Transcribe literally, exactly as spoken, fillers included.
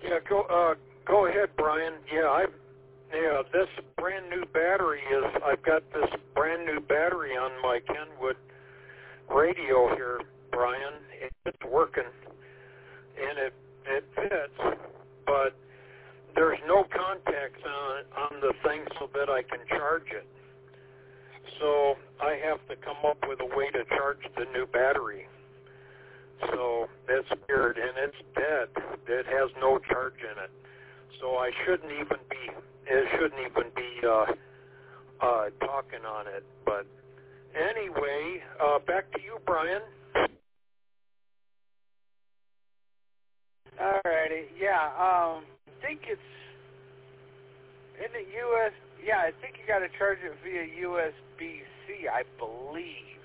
Yeah, go uh, go ahead, Brian. Yeah, I yeah, this brand new battery is. I've got this brand new battery on my Kenwood radio here, Brian. It's working, and it it fits, but there's no contacts on on the thing so that I can charge it. So I have to come up with a way to charge the new battery. So that's weird, and it's dead. It has no charge in it. So I shouldn't even be, it shouldn't even be uh, uh, talking on it. But anyway, uh, back to you, Brian. Alrighty, yeah. Um, I think it's in the U S. Yeah, I think you got to charge it via U S B C, I believe.